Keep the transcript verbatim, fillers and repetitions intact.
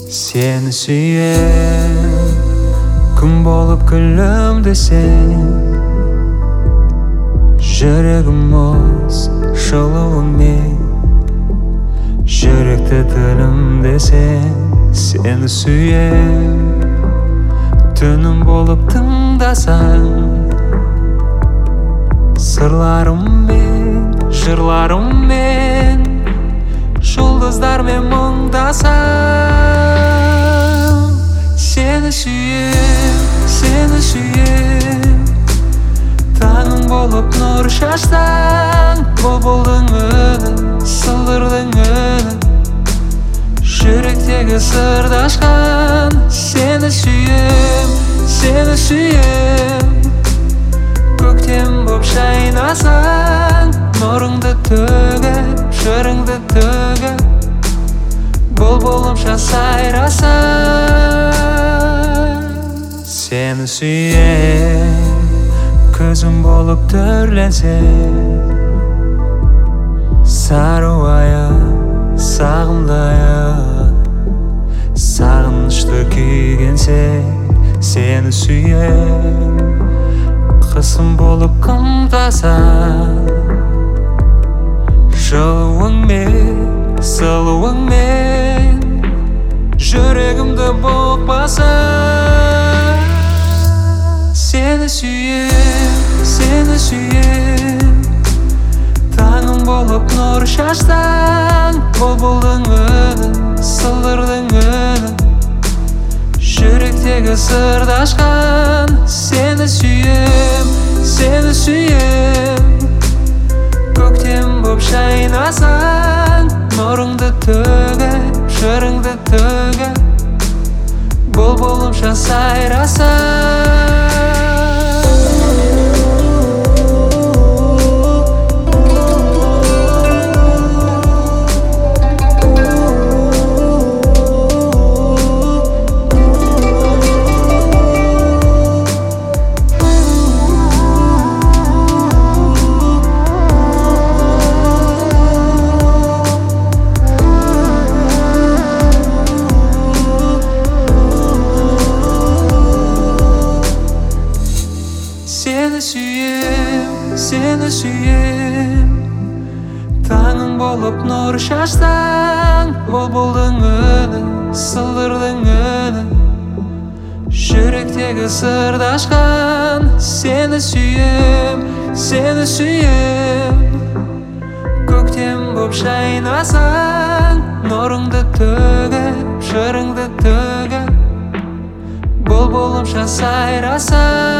Seni suyem, kun bolup күлүмдөсөң. Жүрегім мұз, шылуыңмен, жүректі тілімдесең. Seni suyem, түнім болып тыңдасаң. Сырларыммен, жырларыммен, жұлдыздармен мұңдасаң. Seni suyem, seni suyem, таңым болып нұр шашсаң. Бұлбұлдың үні, сылдырдың үні, жүректегі сырды ашқан. Seni suyem, seni suyem, көктем боп шайнасаң. Нұрыңды төгіп, жырыңды төгіп, бұлбұлымша сайрасаң. Seni suyem, көзім болып түрленсең. Сарыуая, сағымдая, сағынышты күйгенсең. Seni suyem, қысым болып қымтасаң. Жылуыңмен, сылуыңмен, жүрегімді бұқпасаң. Seni suyem, seni suyem, таңым болып нұр шашсаң. Бұлбұлдың үні, сылдырдың үні, жүректегі сырды ашқан. Seni suyem, seni suyem, көктем боп шайнасаң. Нұрыңды төгіп, жырыңды төгіп, бұлбұлымша сайрасаң. Seni suyem, seni suyem, таңым болып нұр шашсаң. Бұлбұлдың үні, сылдырдың үні, жүректегі сырды ашқан. Seni suyem, seni suyem, көктем боп шайнасаң. Нұрыңды төгіп, жырыңды төгіп, бұлбұлымша сайрасаң.